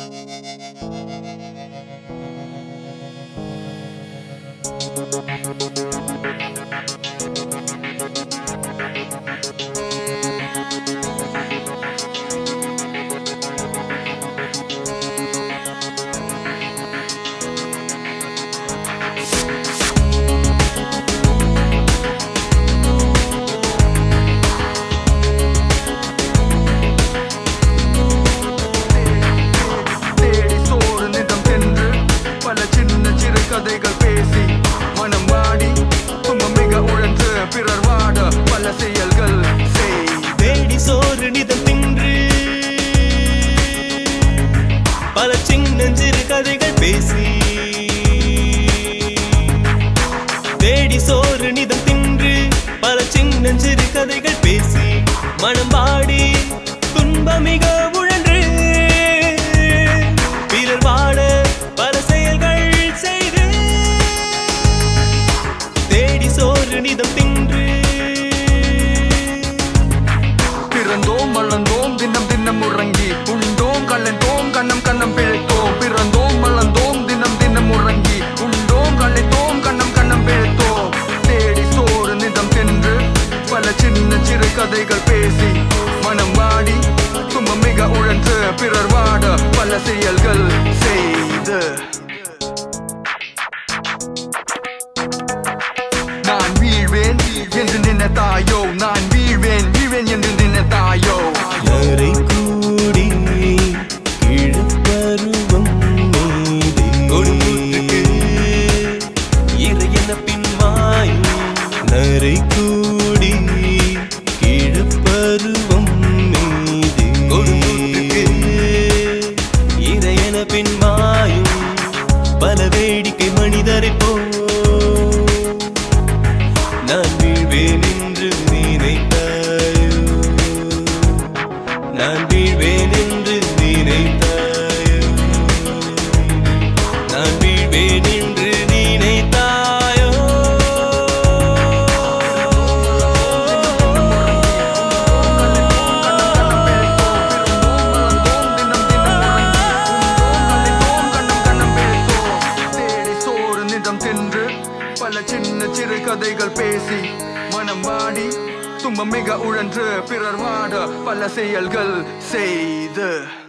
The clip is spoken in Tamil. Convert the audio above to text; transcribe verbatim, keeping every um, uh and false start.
கதைகள் பேசி மனம் வாடி துன்பம் மிக உழன்று பிறர் வாட பல செயல்கள் செய். தேடி சோறு நிதம் தின்று பல சின்னஞ்சிறு கதைகள் பேசி தேடி சோறு நிதம் தின்று பல சின்னஞ்சிறு கதைகள் பேசி மனம் வாடி துன்பம் மிக உழன்று பிறர் வாட பல செயல்கள் செய்து தேடி சோறு நிதம் தின்று பிறந்தோம் வளர்ந்தோம் தினம் தினம் உறங்கி உண்டோம் கலைந்தோம் கண்ணம் கண்ணம் பிழைத்தோம். பிறந்தோம் வளர்ந்தோம் தினம் தினம் உறங்கி உண்டோம் கலைத்தோம் கண்ணம் கண்ணம் பிழைத்தோம். தேடி சோறு நிதம் தின்று பல சின்ன சிறு கதைகள் பேசி மனம் வாடி துன்பம் மிக உழன்று பிறர் வாட பல செயல்கள் செய்து நான் வீழ்வேன் என்று நினைத்தாயோ, நான் வீழ்வேன் வீழ்வேன் என்று நினைத்தாயோ. நரை கூடி கிழப்பருவம் மீதே இறையன பின்மாயும் நரை கூடி கிழப்பருவம் மீதே இறையன பின்மாயும் பல வேடிக்கை மனிதரை போ நான் வீழ்வேன் என்று நினைத்தாயோ, நான் வீழ்வேன் என்று நினைத்தாயோ, நான் வீழ்வேன் என்று நினைத்தாயோ. தேடி சோறு நிதம் தின்று பல சின்ன சிறு கதைகள் பேசி மனம் வாடி துன்பம் மிக உழன்று பிறர் வாட பல செயல்கள் செய்து